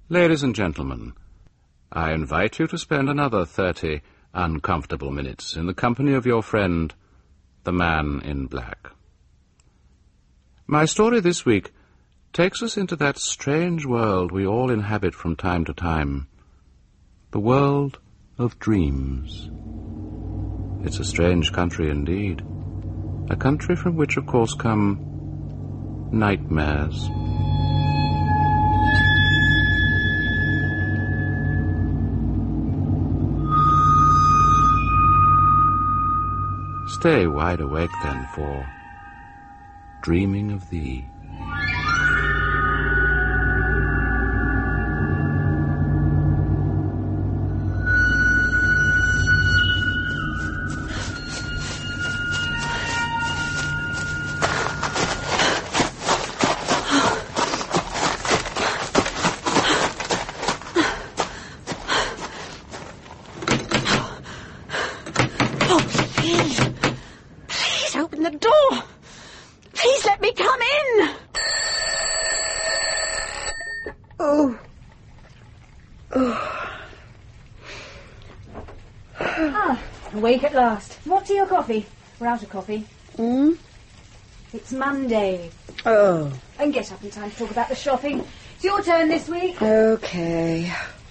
Ladies and gentlemen, I invite you to spend another 30 uncomfortable minutes in the company of your friend, the Man in Black. My story this week takes us into that strange world we all inhabit from time to time, the world of dreams. It's a strange country indeed, a country from which, of course, come nightmares. Stay wide awake, then, for Dreaming of Thee. Awake at last. What's your coffee? We're out of coffee. It's Monday. Oh. And get up in time to talk about the shopping. It's your turn this week. Okay.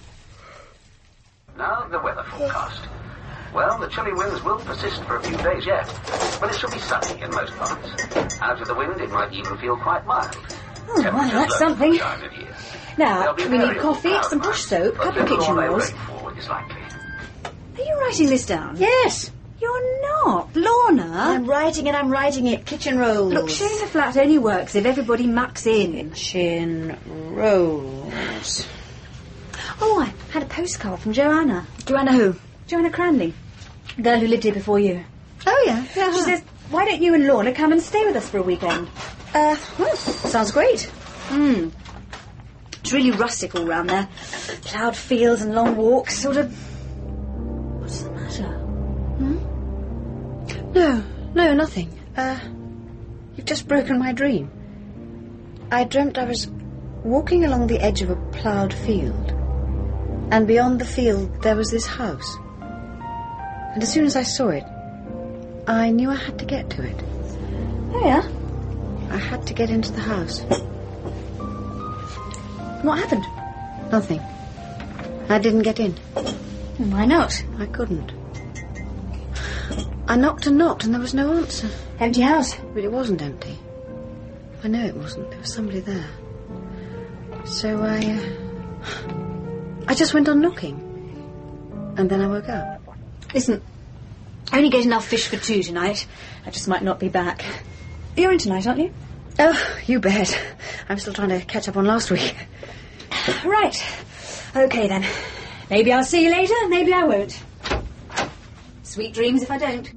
Now, the weather forecast. Well, the chilly winds will persist for a few days yet, but it shall be sunny in most parts. Out of the wind, it might even feel quite mild. Oh, well, that's something. Now, we need coffee, some brush brush soap, a couple of kitchen rolls. Are you writing this down? Yes. You're not. Lorna. I'm writing it. Kitchen rolls. Look, sharing a flat only works if everybody mucks in. Kitchen rolls. Oh, I had a postcard from Joanna. Joanna who? Joanna Cranley. The girl who lived here before you. Oh, yeah. She says, why don't you and Lorna come and stay with us for a weekend? Well, sounds great. It's really rustic all round there. Ploughed fields and long walks, sort of... What's the matter? No, nothing. You've just broken my dream. I dreamt I was walking along the edge of a ploughed field, and beyond the field there was this house. And as soon as I saw it, I knew I had to get to it. Oh, yeah? I had to get into the house. What happened? Nothing. I didn't get in. Why not? I couldn't. I knocked and knocked and there was no answer. Empty house? But it wasn't empty. I know it wasn't. There was somebody there. So I just went on knocking. And then I woke up. Listen, I only get enough fish for 2 tonight. I just might not be back. You're in tonight, aren't you? Oh, you bet. I'm still trying to catch up on last week. Right. Okay, then. Maybe I'll see you later, maybe I won't. Sweet dreams if I don't.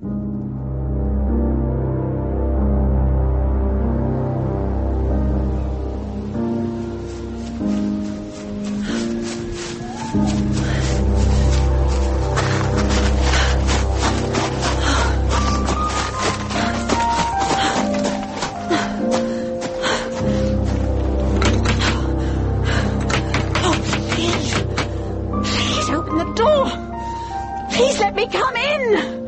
Please let me come in!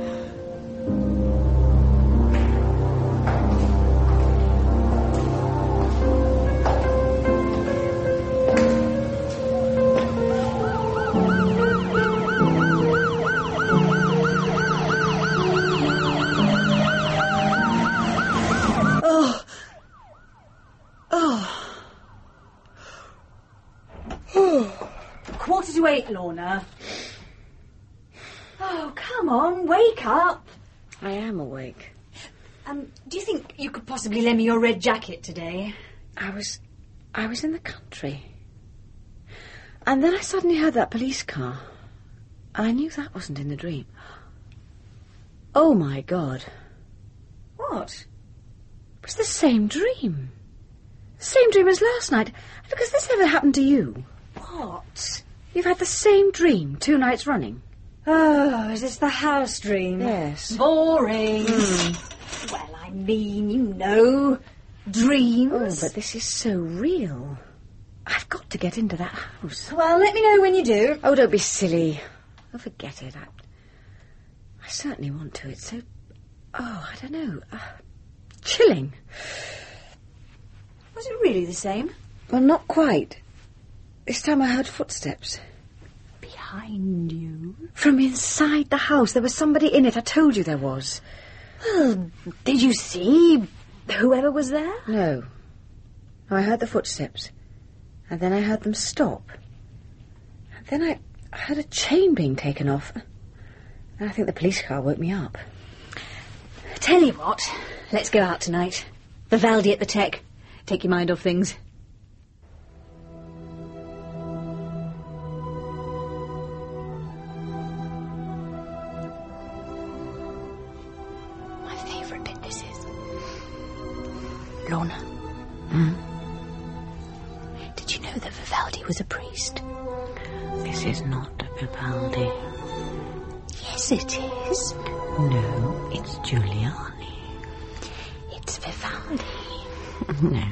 Quarter to 8, Lorna. Oh, come on, wake up. I am awake. Do you think you could possibly lend me your red jacket today? I was in the country. And then I suddenly heard that police car. And I knew that wasn't in the dream. Oh, my God. What? It was the same dream. The same dream as last night. Has this ever happened to you? What? You've had the same dream 2 nights running. Oh, is this the house dream? Yes. Boring. Well, I mean, you know, dreams. Oh, but this is so real. I've got to get into that house. Well, let me know when you do. Oh, don't be silly. Oh, forget it. I certainly want to. It's so... Oh, I don't know. Chilling. Was it really the same? Well, not quite. This time I heard footsteps. Behind you? From inside the house. There was somebody in it. I told you there was. Well, did you see whoever was there? No. I heard the footsteps. And then I heard them stop. And then I heard a chain being taken off. And I think the police car woke me up. Tell you what, let's go out tonight. Vivaldi at the Tech. Take your mind off things. My favourite bit this is. Lorna. Did you know that Vivaldi was a priest? This is not Vivaldi. Yes, it is. No, it's Giuliani. It's Vivaldi. No.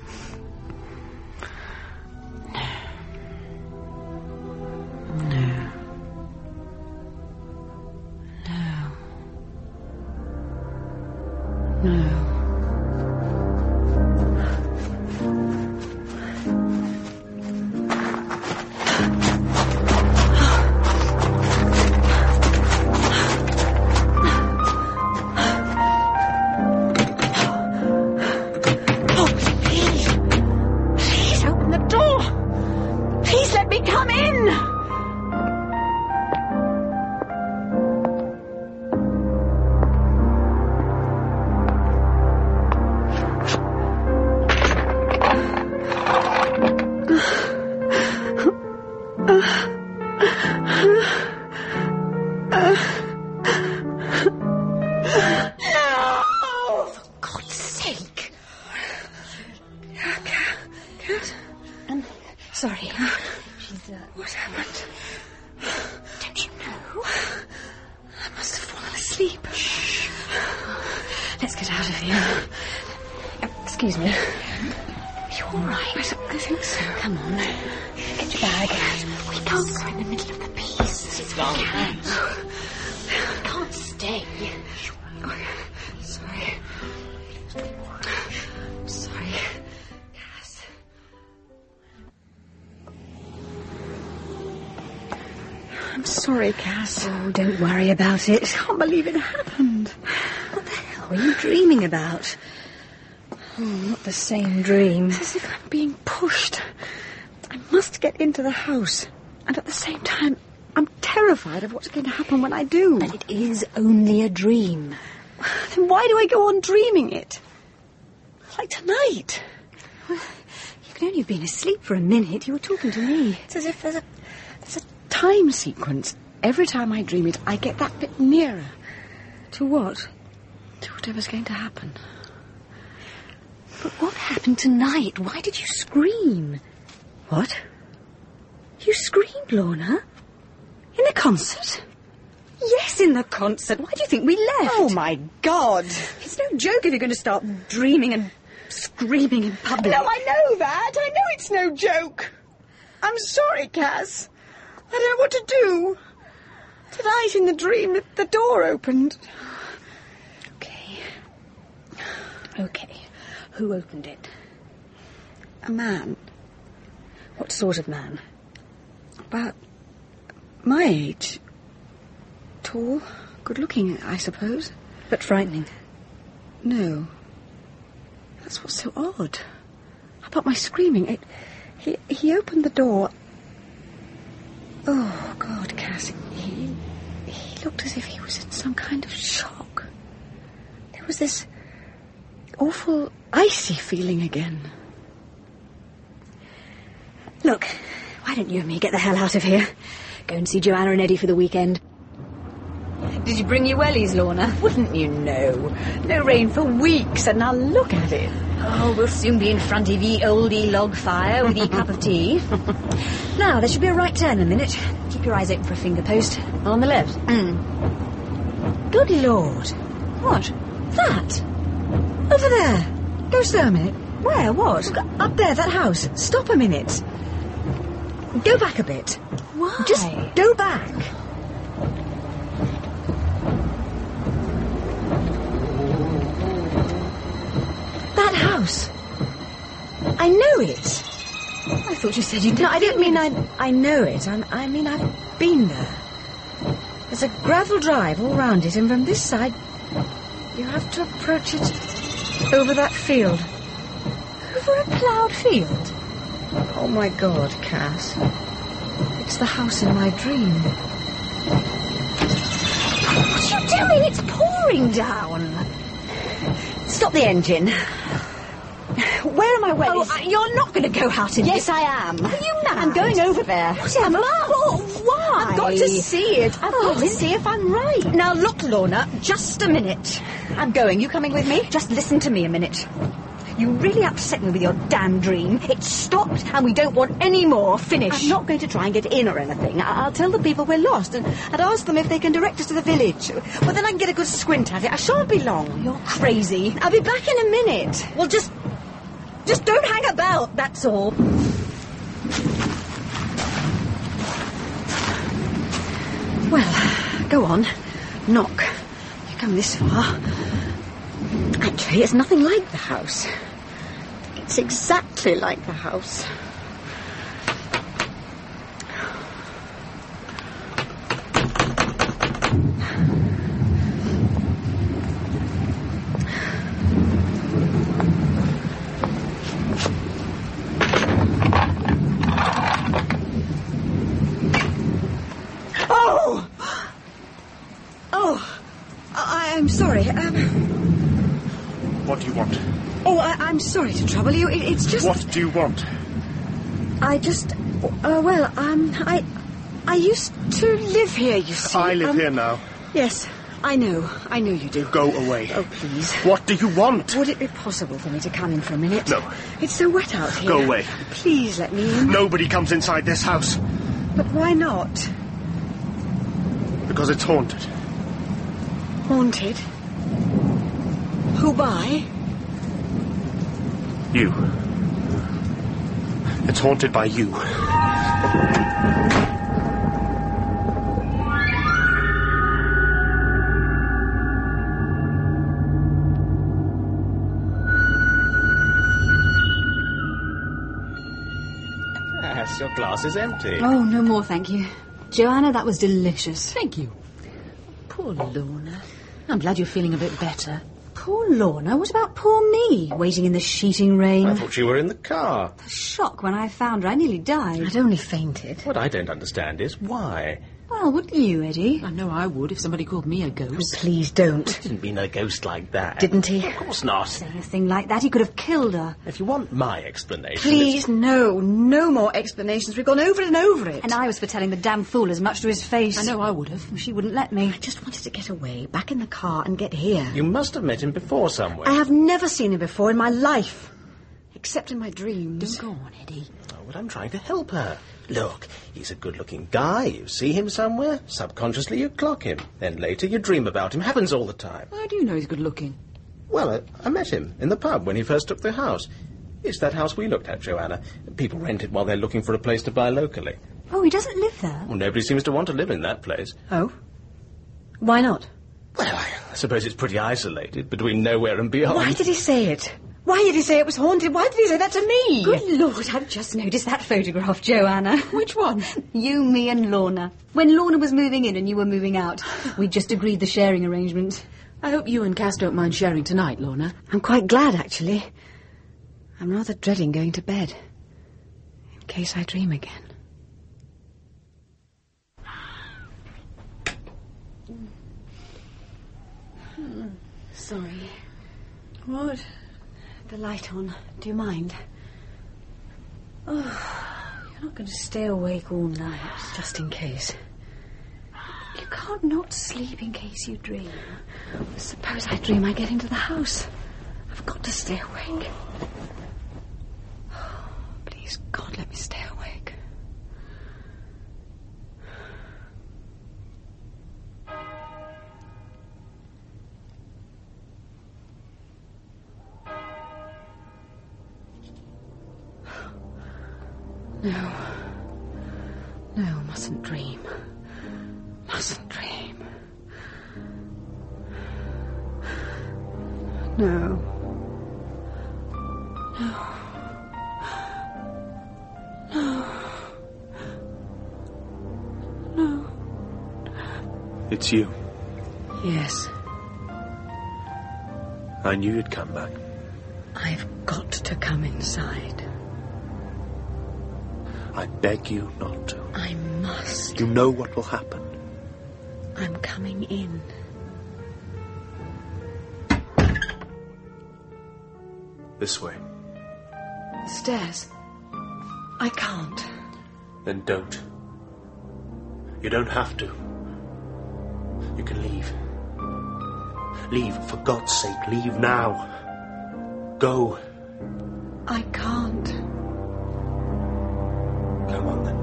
Sorry. What happened? Don't you know? I must have fallen asleep. Shh. Let's get out of here. Excuse me. Are you all right? I think so. Come on. Get your bag. We can't go in the middle of the piece. It's wrong. We can't stay. Oh, sorry. Sorry. Cass. I'm sorry, Cass. Oh, don't worry about it. I can't believe it happened. What the hell were you dreaming about? Oh, not the same dream. It's as if I'm being pushed. I must get into the house. And at the same time, I'm terrified of what's going to happen when I do. But it is only a dream. Then why do I go on dreaming it? Like tonight. Well, you can only have been asleep for a minute. You were talking to me. It's as if there's a time sequence. Every time I dream it, I get that bit nearer. To what? To whatever's going to happen. But what happened tonight? Why did you scream? What? You screamed, Lorna? In the concert? Yes, in the concert. Why do you think we left? Oh, my God. It's no joke if you're going to start dreaming and screaming in public. No, I know that. I know it's no joke. I'm sorry, Cass. I don't know what to do. Tonight in the dream, the door opened. Okay. Who opened it? A man. What sort of man? About my age. Tall, good-looking, I suppose. But frightening. No. That's what's so odd. About my screaming. He opened the door. Oh, God, Cass. He looked as if he was in some kind of shock. There was this awful, icy feeling again. Look, why don't you and me get the hell out of here? Go and see Joanna and Eddie for the weekend. Did you bring your wellies, Lorna? Wouldn't you know? No rain for weeks, and now look at it. Oh, we'll soon be in front of ye oldie log fire with ye cup of tea. Now, there should be a right turn in a minute. Keep your eyes open for a finger post. On the left. Good Lord. What? That? Over there. Go slow a minute. Where? What? Up there, that house. Stop a minute. Go back a bit. Why? Just go back. That house. I know it. I thought you said you didn't. No, I don't mean I know it. I mean I've been there. There's a gravel drive all round it, and from this side you have to approach it over that field. Over a ploughed field? Oh, my God, Cass. It's the house in my dream. What are you doing? It's pouring down. Stop the engine. Where are my wellies? Oh, you're not going to go out in Yes, this. I am. Are you mad? I'm going over there. Whatever. Why? I've got to see it. I've got to see if I'm right. Now, look, Lorna, just a minute. I'm going. You coming with me? Just listen to me a minute. You really upset me with your damn dream. It stopped, and we don't want any more. Finish. I'm not going to try and get in or anything. I'll tell the people we're lost and ask them if they can direct us to the village. Well, then I can get a good squint at it. I shan't be long. You're crazy. I'll be back in a minute. Well, just don't hang about, that's all. Well, go on. Knock. You've come this far. Actually, it's nothing like the house. It's exactly like the house. I'm sorry. What do you want? Oh, I'm sorry to trouble you. It's just... What do you want? I just... I used to live here, you see. I live here now. Yes, I know. I know you do. Go away. Oh, please. What do you want? Would it be possible for me to come in for a minute? No. It's so wet out here. Go away. Please let me in. Nobody comes inside this house. But why not? Because it's haunted. Haunted? Who by? You. It's haunted by you. Yes, your glass is empty. Oh, no more, thank you. Joanna, that was delicious. Thank you. Poor Lorna. I'm glad you're feeling a bit better. Poor Lorna. What about poor me, waiting in the sheeting rain? I thought you were in the car. The shock when I found her, I nearly died. I'd only fainted. What I don't understand is why. Well, wouldn't you, Eddie? I know I would if somebody called me a ghost. Please don't. Didn't mean a ghost like that. Didn't he? Of course not. Saying a thing like that, he could have killed her. If you want my explanation... Please, no. No more explanations. We've gone over it and over it. And I was for telling the damn fool as much to his face. I know I would have. She wouldn't let me. I just wanted to get away, back in the car and get here. You must have met him before somewhere. I have never seen him before in my life. Except in my dreams. Don't go on, Eddie. Oh, but I'm trying to help her. Look, he's a good-looking guy. You see him somewhere. Subconsciously you clock him. Then later you dream about him. Happens all the time. How do you know he's good looking? Well, I met him in the pub when he first took the house. It's that house we looked at, Joanna. People rent it while they're looking for a place to buy locally. Oh, he doesn't live there? Well, nobody seems to want to live in that place. Oh? Why not? Well, I suppose it's pretty isolated between nowhere and beyond. Why did he say it? Why did he say it was haunted? Why did he say that to me? Good Lord, I've just noticed that photograph, Joanna. Which one? You, me and Lorna. When Lorna was moving in and you were moving out. We just agreed the sharing arrangement. I hope you and Cass don't mind sharing tonight, Lorna. I'm quite glad, actually. I'm rather dreading going to bed. In case I dream again. Sorry. What? The light on. Do you mind? Oh, you're not going to stay awake all night. Just in case. You can't not sleep in case you dream. Suppose I dream I get into the house. I've got to stay awake. Oh, please, God, let me stay awake. No. No, mustn't dream. Mustn't dream. No. It's you. Yes. I knew you'd come back. I've got to come inside. I beg you not to. I must. You know what will happen. I'm coming in. This way. The stairs. I can't. Then don't. You don't have to. You can leave. Leave, for God's sake, leave now. Go. I can't. Come on, then.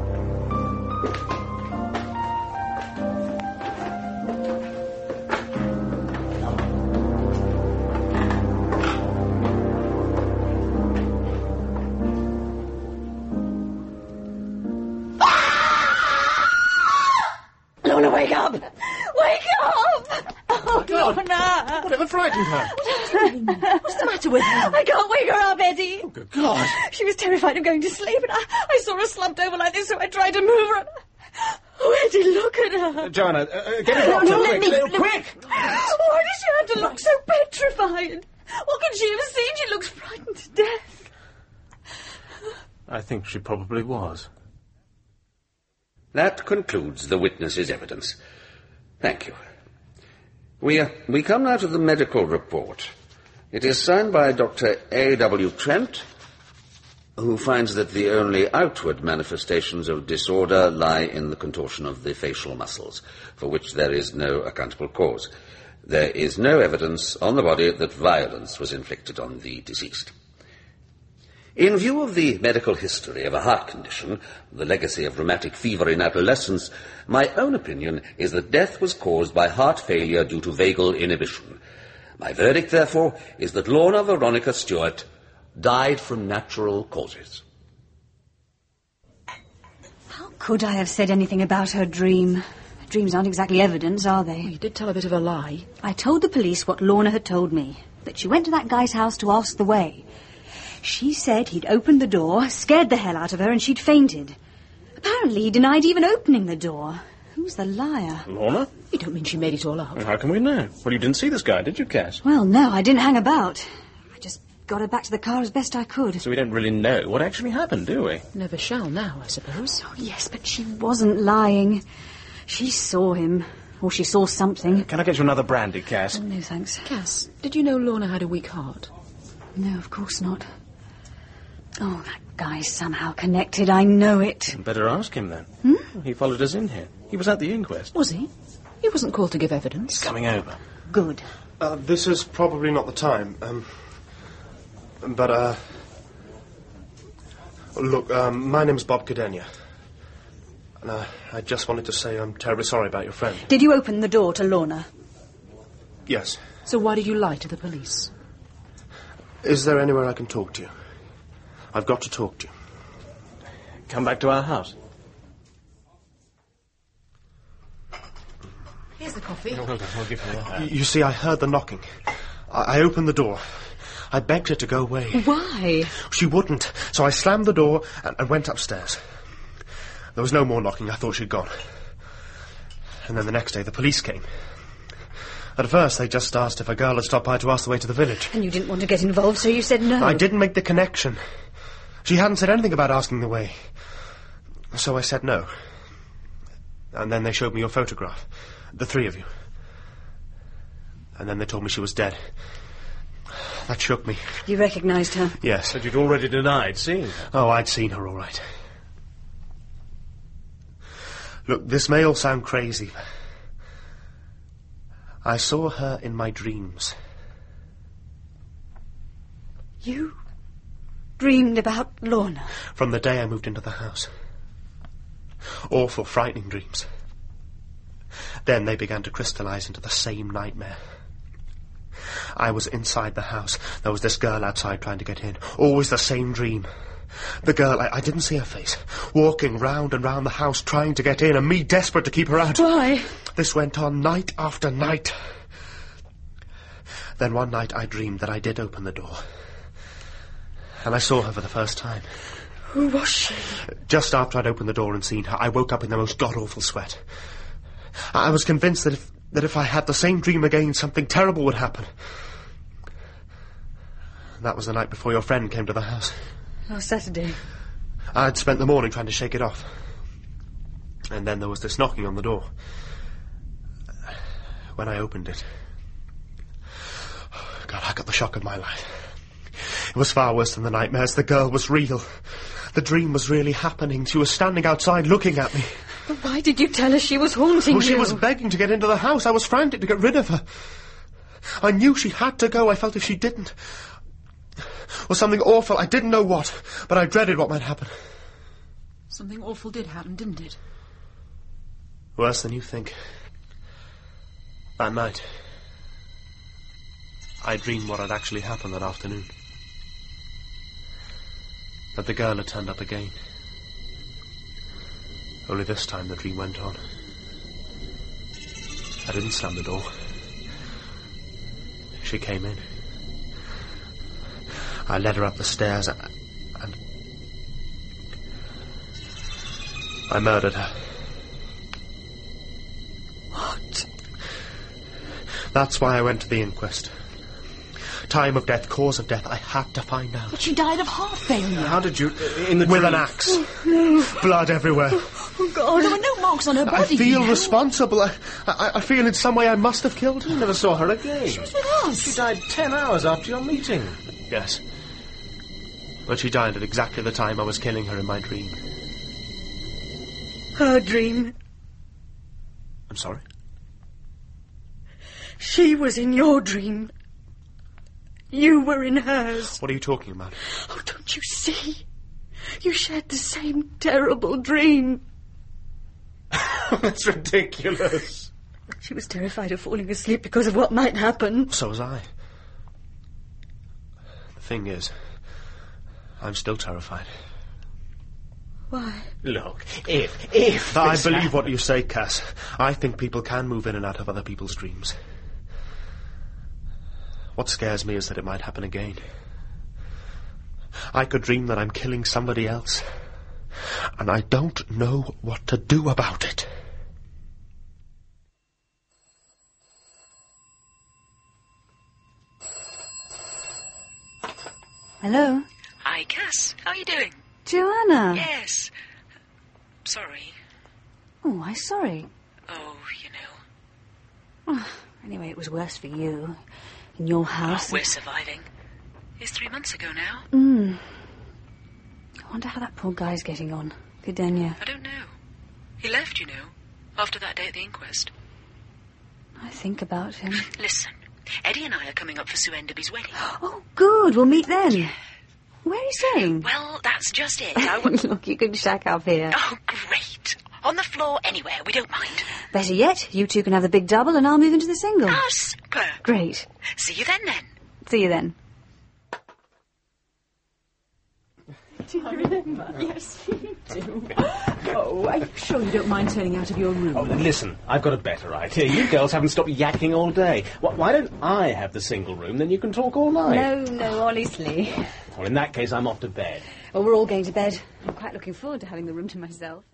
Lorna, wake up! Wake up! Oh, Lorna! Whatever frightened her? What's the matter with her? I can't wake her up, Eddie. Oh, good God. She was terrified of going to sleep, and I saw her slumped over like this, so I tried to move her. Oh, Eddie, look at her. Joanna, get a doctor, quick! Why does she have to look so petrified? What can she have seen? She looks frightened to death. I think she probably was. That concludes the witness's evidence. Thank you. We come now to the medical report. It is signed by Dr. A.W. Trent, who finds that the only outward manifestations of disorder lie in the contortion of the facial muscles, for which there is no accountable cause. There is no evidence on the body that violence was inflicted on the deceased. In view of the medical history of a heart condition, the legacy of rheumatic fever in adolescence, my own opinion is that death was caused by heart failure due to vagal inhibition. My verdict, therefore, is that Lorna Veronica Stewart died from natural causes. How could I have said anything about her dream? Dreams aren't exactly evidence, are they? You did tell a bit of a lie. I told the police what Lorna had told me, that she went to that guy's house to ask the way. She said he'd opened the door, scared the hell out of her, and she'd fainted. Apparently he denied even opening the door. Who's the liar? Lorna? You don't mean she made it all up? How can we know? Well, you didn't see this guy, did you, Cass? Well, no, I didn't hang about. I just got her back to the car as best I could. So we don't really know what actually happened, do we? Never shall now, I suppose. Oh, yes, but she wasn't lying. She saw him. Or she saw something. Can I get you another brandy, Cass? No, thanks. Cass, did you know Lorna had a weak heart? No, of course not. Oh, that guy's somehow connected. I know it. Better ask him, then. He followed us in here. He was at the inquest. Was he? He wasn't called to give evidence. Coming over. Good. This is probably not the time. Look, my name's Bob Cadenia. And I just wanted to say I'm terribly sorry about your friend. Did you open the door to Lorna? Yes. So why did you lie to the police? Is there anywhere I can talk to you? I've got to talk to you. Come back to our house. Here's the coffee. Well done, I'll give you that. You see, I heard the knocking. I opened the door. I begged her to go away. Why? She wouldn't, so I slammed the door and went upstairs. There was no more knocking. I thought she'd gone. And then the next day, the police came. At first, they just asked if a girl had stopped by to ask the way to the village. And you didn't want to get involved, so you said no. I didn't make the connection. She hadn't said anything about asking the way. So I said no. And then they showed me your photograph. The three of you. And then they told me she was dead. That shook me. You recognised her? Yes. But you'd already denied seeing her. Oh, I'd seen her all right. Look, this may all sound crazy, but I saw her in my dreams. You dreamed about Lorna? From the day I moved into the house. Awful, frightening dreams. Then they began to crystallize into the same nightmare. I was inside the house. There was this girl outside trying to get in. Always the same dream. The girl, I didn't see her face, walking round and round the house trying to get in, and me desperate to keep her out. Why? This went on night after night. Then one night I dreamed that I did open the door. And I saw her for the first time. Who was she? Just after I'd opened the door and seen her, I woke up in the most god-awful sweat. I was convinced that if I had the same dream again, something terrible would happen. That was the night before your friend came to the house. Last Saturday. I'd spent the morning trying to shake it off. And then there was this knocking on the door. When I opened it... God, I got the shock of my life. It was far worse than the nightmares. The girl was real. The dream was really happening. She was standing outside looking at me. Why did you tell her she was haunting you? She was begging to get into the house. I was frantic to get rid of her. I knew she had to go. I felt if she didn't... or something awful, I didn't know what, but I dreaded what might happen. Something awful did happen, didn't it? Worse than you think. That night, I dreamed what had actually happened that afternoon. That the girl had turned up again. Only this time the dream went on. I didn't slam the door. She came in. I led her up the stairs and I murdered her. What? That's why I went to the inquest. Time of death, cause of death, I had to find out. But she died of heart failure. How did you... in the With dream? an axe. No. Blood everywhere. Oh, God. There were no marks on her body. I feel you know. responsible. I feel in some way I must have killed her. You never saw her again. She was with us. She died 10 hours after your meeting. Yes. But she died at exactly the time I was killing her in my dream. Her dream. I'm sorry? She was in your dream. You were in hers. What are you talking about? Oh, don't you see? You shared the same terrible dream. That's ridiculous. She was terrified of falling asleep because of what might happen. So was I. The thing is, I'm still terrified. Why? Look, if... I believe what you say, Cass. I think people can move in and out of other people's dreams. What scares me is that it might happen again. I could dream that I'm killing somebody else, and I don't know what to do about it. Hello? Hi, Cass. How are you doing? Joanna? Yes. Sorry. Oh, why sorry? Oh, you know. Oh, anyway, it was worse for you. In your house. Oh, we're surviving. It's 3 months ago now. I wonder how that poor guy's getting on. Gdenia. I don't know. He left, you know, after that day at the inquest. I think about him. Listen, Eddie and I are coming up for Sue Enderby's wedding. Oh, good. We'll meet then. Where are you staying? Well, that's just it. Look, you can shack up here. Oh, great. On the floor, anywhere. We don't mind. Better yet, you two can have the big double and I'll move into the single. Oh, super. Great. See you then. See you then. Do you remember? Yes, you do. Oh, are you sure you don't mind turning out of your room? Oh, then listen, I've got a better idea. You girls haven't stopped yakking all day. Why don't I have the single room, then you can talk all night? No, honestly. Well, in that case, I'm off to bed. Well, we're all going to bed. I'm quite looking forward to having the room to myself.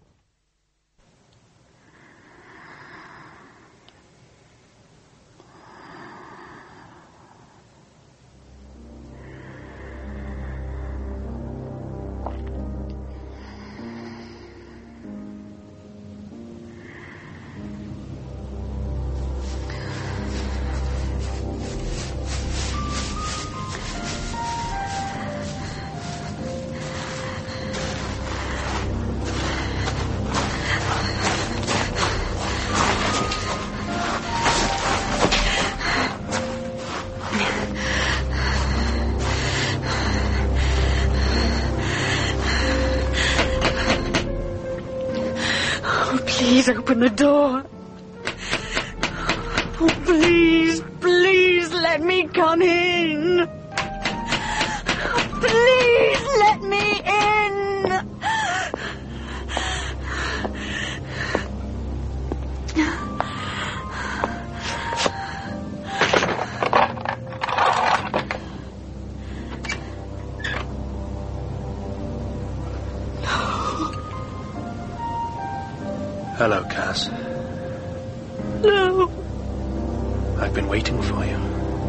Please open the door. Oh, please let me come in. Please let me in. Hello, Cass. No. I've been waiting for you.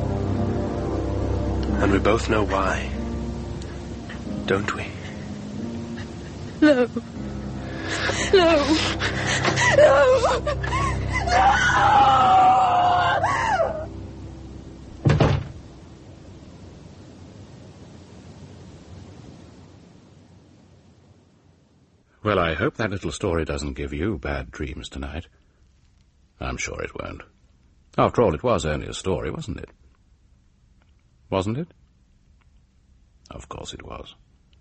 And we both know why. Don't we? No. No. No. No. Well, I hope that little story doesn't give you bad dreams tonight. I'm sure it won't. After all, it was only a story, wasn't it? Wasn't it? Of course it was.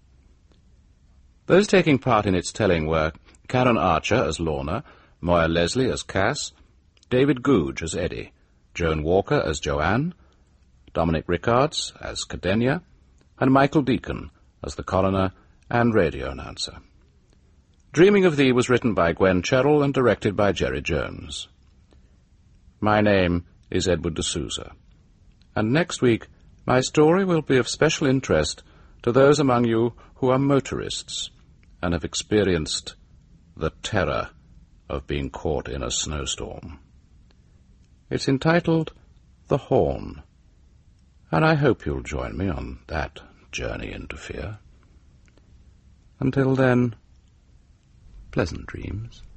Those taking part in its telling were Karen Archer as Lorna, Moya Leslie as Cass, David Googe as Eddie, Joan Walker as Joanne, Dominic Rickards as Cadenia, and Michael Deacon as the coroner and radio announcer. Dreaming of Thee was written by Gwen Cherrell and directed by Jerry Jones. My name is Edward D'Souza, and next week my story will be of special interest to those among you who are motorists and have experienced the terror of being caught in a snowstorm. It's entitled The Horn, and I hope you'll join me on that journey into fear. Until then, pleasant dreams.